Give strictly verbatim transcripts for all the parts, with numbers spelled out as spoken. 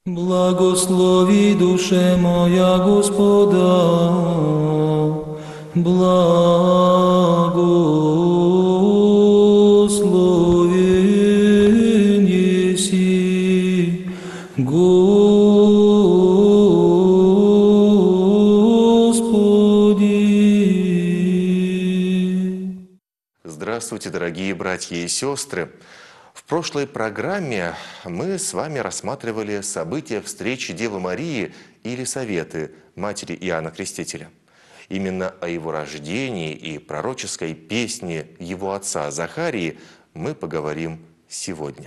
Благослови душе моя Господа, благословен еси Господи. Здравствуйте, дорогие братья и сестры! В прошлой программе мы с вами рассматривали события встречи Девы Марии и Елисаветы, матери Иоанна Крестителя. Именно о его рождении и пророческой песне его отца Захарии мы поговорим сегодня.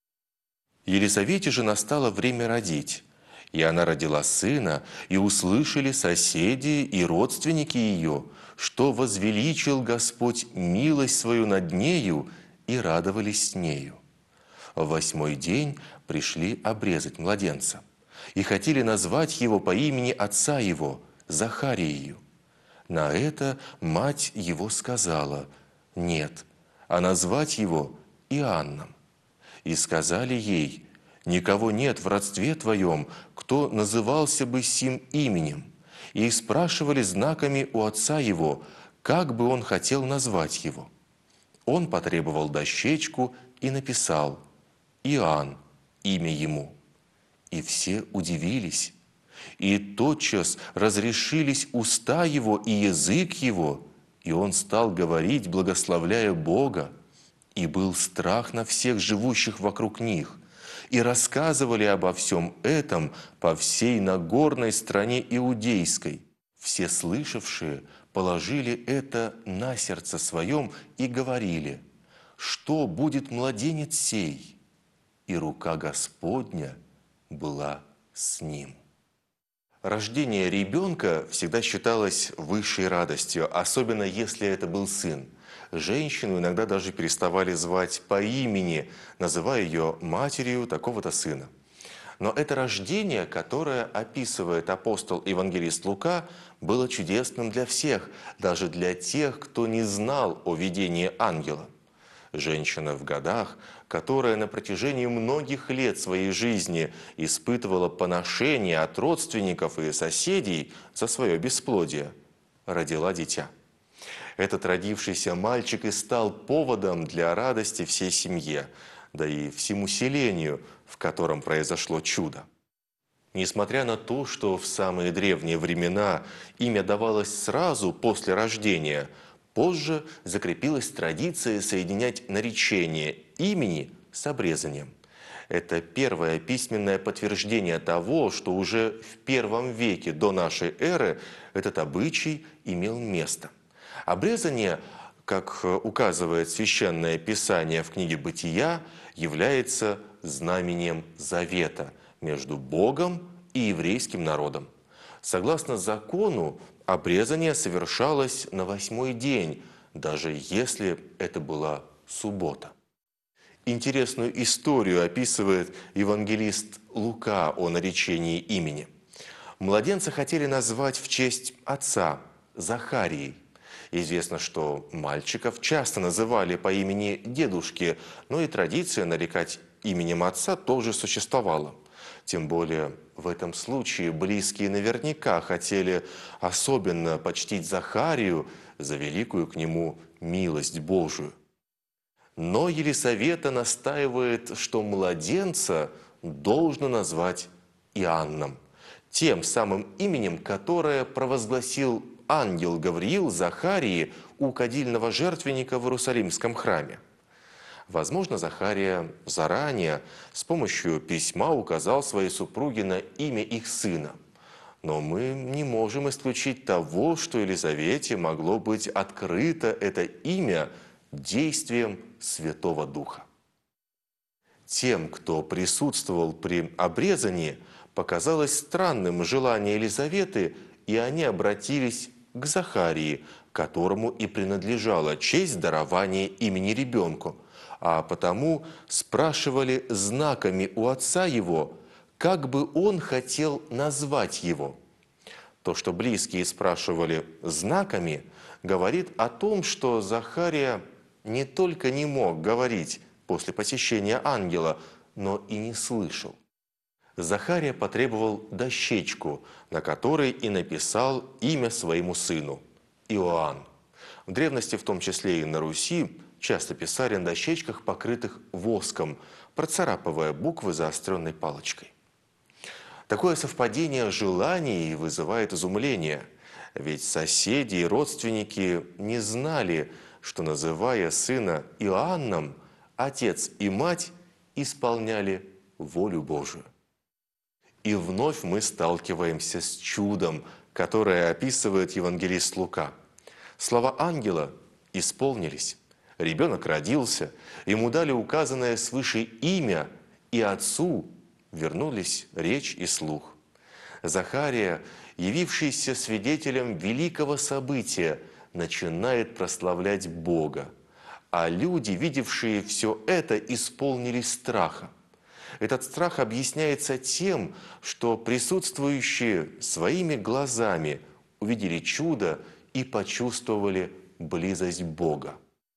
Елисавете же настало время родить, и она родила сына, и услышали соседи и родственники ее, что возвеличил Господь милость свою над нею, и радовались с нею. В восьмой день пришли обрезать младенца, и хотели назвать его по имени отца его, Захарию. На это мать его сказала: «Нет, а назвать его Иоанном». И сказали ей: «Никого нет в родстве твоем, кто назывался бы сим именем». И спрашивали знаками у отца его, как бы он хотел назвать его. Он потребовал дощечку и написал: «Иоанн» имя ему. И все удивились. И тотчас разрешились уста его и язык его, и он стал говорить, благословляя Бога. И был страх на всех живущих вокруг них, и рассказывали обо всем этом по всей Нагорной стране Иудейской. Все слышавшие положили это на сердце своем и говорили: что будет младенец сей? И рука Господня была с ним. Рождение ребенка всегда считалось высшей радостью, особенно если это был сын. Женщину иногда даже переставали звать по имени, называя ее матерью такого-то сына. Но это рождение, которое описывает апостол-евангелист Лука, было чудесным для всех, даже для тех, кто не знал о видении ангела. Женщина в годах, которая на протяжении многих лет своей жизни испытывала поношение от родственников и соседей за свое бесплодие, родила дитя. Этот родившийся мальчик и стал поводом для радости всей семье, да и всему селению, в котором произошло чудо. Несмотря на то, что в самые древние времена имя давалось сразу после рождения, позже закрепилась традиция соединять наречение имени с обрезанием. Это первое письменное подтверждение того, что уже в первом веке до нашей эры этот обычай имел место. Обрезание, как указывает Священное Писание в книге «Бытия», является знамением завета между Богом и еврейским народом. Согласно закону, обрезание совершалось на восьмой день, даже если это была суббота. Интересную историю описывает евангелист Лука о наречении имени. Младенца хотели назвать в честь отца Захарией. Известно, что мальчиков часто называли по имени дедушки, но и традиция нарекать именем отца тоже существовала. Тем более в этом случае близкие наверняка хотели особенно почтить Захарию за великую к нему милость Божию. Но Елисавета настаивает, что младенца должно назвать Иоанном, тем самым именем, которое провозгласил ангел Гавриил Захарии у кадильного жертвенника в Иерусалимском храме. Возможно, Захария заранее с помощью письма указал своей супруге на имя их сына. Но мы не можем исключить того, что Елизавете могло быть открыто это имя действием Святого Духа. Тем, кто присутствовал при обрезании, показалось странным желание Елизаветы, и они обратились к Захарии, которому и принадлежала честь дарования имени ребенку, а потому спрашивали знаками у отца его, как бы он хотел назвать его. То, что близкие спрашивали знаками, говорит о том, что Захария не только не мог говорить после посещения ангела, но и не слышал. Захария потребовал дощечку, на которой и написал имя своему сыну – Иоанн. В древности, в том числе и на Руси, часто писали на дощечках, покрытых воском, процарапывая буквы заостренной палочкой. Такое совпадение желаний вызывает изумление, ведь соседи и родственники не знали, что, называя сына Иоанном, отец и мать исполняли волю Божию. И вновь мы сталкиваемся с чудом, которое описывает евангелист Лука. Слова ангела исполнились. Ребенок родился, ему дали указанное свыше имя, и отцу вернулись речь и слух. Захария, явившийся свидетелем великого события, начинает прославлять Бога, а люди, видевшие все это, исполнились страха. Этот страх объясняется тем, что присутствующие своими глазами увидели чудо и почувствовали близость Бога.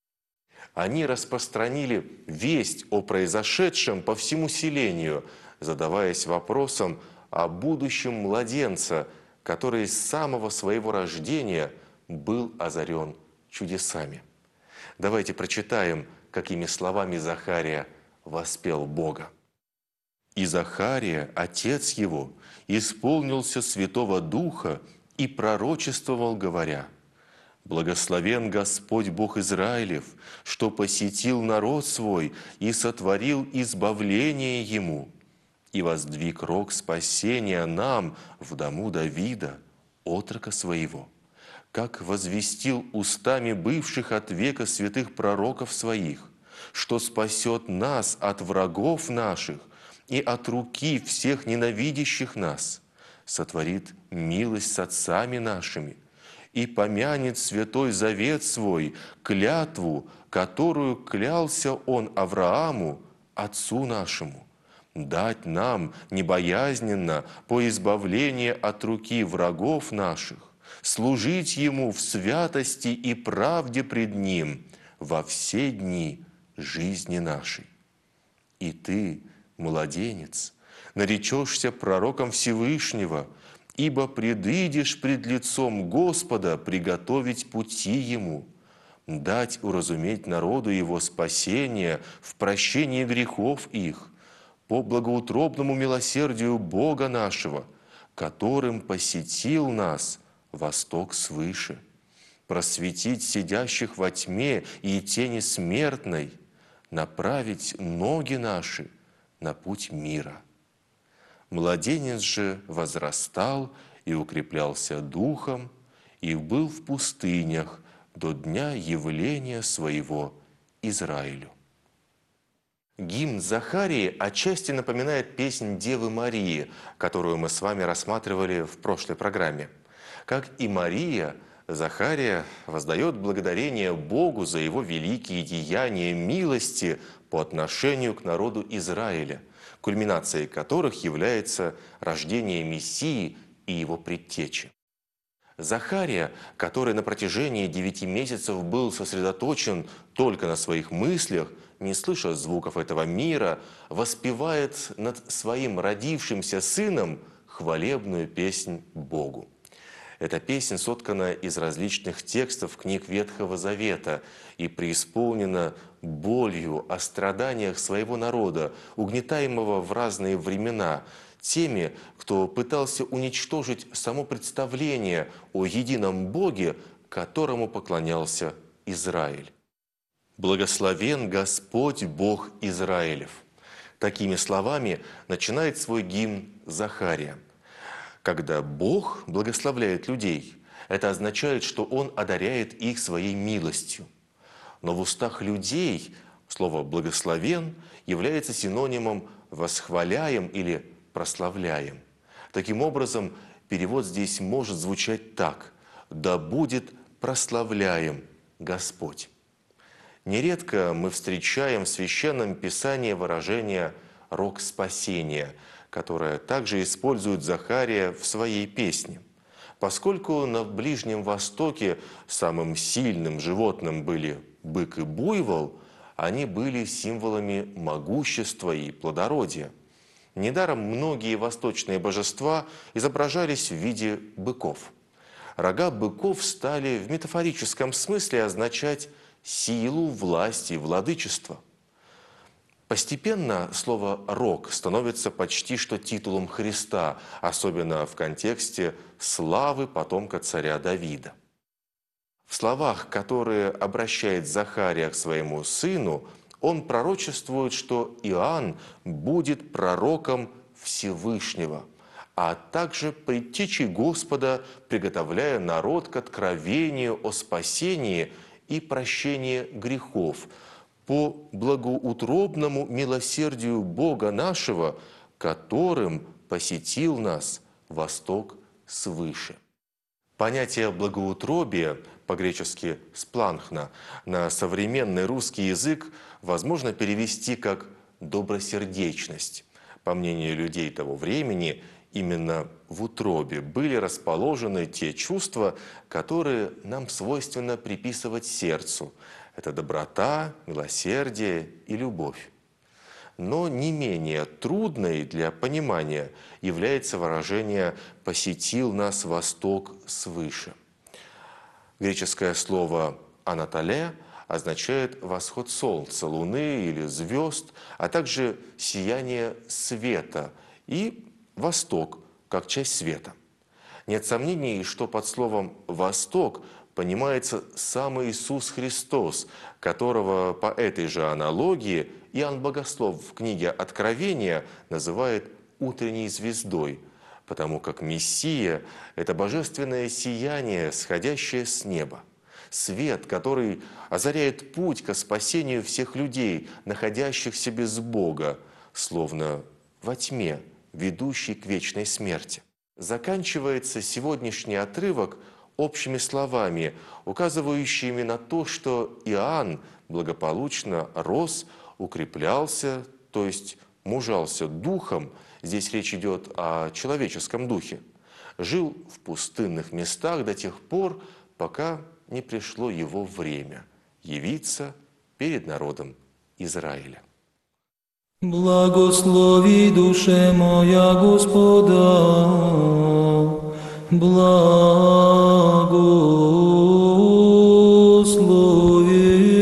Они распространили весть о произошедшем по всему селению, задаваясь вопросом о будущем младенца, который с самого своего рождения был озарен чудесами. Давайте прочитаем, какими словами Захария воспел Бога. «И Захария, отец его, исполнился Святого Духа и пророчествовал, говоря: Благословен Господь Бог Израилев, что посетил народ свой и сотворил избавление ему, и воздвиг рог спасения нам в дому Давида, отрока своего, как возвестил устами бывших от века святых пророков своих, что спасет нас от врагов наших и от руки всех ненавидящих нас, сотворит милость с отцами нашими и помянет святой завет свой, клятву, которую клялся он Аврааму, отцу нашему, дать нам небоязненно по избавлению от руки врагов наших, служить Ему в святости и правде пред Ним во все дни жизни нашей. И ты, младенец, наречешься пророком Всевышнего, ибо предыдешь пред лицом Господа приготовить пути Ему, дать уразуметь народу Его спасение в прощении грехов их, по благоутробному милосердию Бога нашего, которым посетил нас восток свыше, просветить сидящих во тьме и тени смертной, направить ноги наши на путь мира. Младенец же возрастал и укреплялся духом, и был в пустынях до дня явления своего Израилю». Гимн Захарии отчасти напоминает песнь Девы Марии, которую мы с вами рассматривали в прошлой программе. Как и Мария, Захария воздает благодарение Богу за его великие деяния милости по отношению к народу Израиля, кульминацией которых является рождение Мессии и его предтечи. Захария, который на протяжении девяти месяцев был сосредоточен только на своих мыслях, не слыша звуков этого мира, воспевает над своим родившимся сыном хвалебную песнь Богу. Эта песня соткана из различных текстов книг Ветхого Завета и преисполнена болью о страданиях своего народа, угнетаемого в разные времена, теми, кто пытался уничтожить само представление о едином Боге, которому поклонялся Израиль. «Благословен Господь Бог Израилев». Такими словами начинает свой гимн Захария. Когда Бог благословляет людей, это означает, что Он одаряет их своей милостью. Но в устах людей слово «благословен» является синонимом «восхваляем» или «прославляем». Таким образом, перевод здесь может звучать так: «Да будет прославляем Господь». Нередко мы встречаем в Священном Писании выражение «рог спасения», которое также использует Захария в своей песне. Поскольку на Ближнем Востоке самым сильным животным были бык и буйвол, они были символами могущества и плодородия. Недаром многие восточные божества изображались в виде быков. Рога быков стали в метафорическом смысле означать силу, власть и владычество. Постепенно слово «рог» становится почти что титулом Христа, особенно в контексте славы потомка царя Давида. В словах, которые обращает Захария к своему сыну, он пророчествует, что Иоанн будет пророком Всевышнего, а также предтечей Господа, приготовляя народ к откровению о спасении и прощении грехов по благоутробному милосердию Бога нашего, которым посетил нас Восток свыше. Понятие благоутробия, по-гречески «спланхна», на современный русский язык возможно перевести как «добросердечность». По мнению людей того времени, именно в утробе были расположены те чувства, которые нам свойственно приписывать сердцу. Это доброта, милосердие и любовь. Но не менее трудной для понимания является выражение «посетил нас Восток свыше». Греческое слово «анатоле» означает восход солнца, луны или звезд, а также сияние света и восток, как часть света. Нет сомнений, что под словом «восток» понимается сам Иисус Христос, которого по этой же аналогии Иоанн Богослов в книге «Откровения» называет «утренней звездой», потому как Мессия – это божественное сияние, сходящее с неба. Свет, который озаряет путь ко спасению всех людей, находящихся без Бога, словно во тьме, ведущей к вечной смерти. Заканчивается сегодняшний отрывок общими словами, указывающими на то, что Иоанн благополучно рос, укреплялся, то есть мужался духом, здесь речь идет о человеческом духе, жил в пустынных местах до тех пор, пока не пришло его время явиться перед народом Израиля. Благослови душе моя Господа, благослови.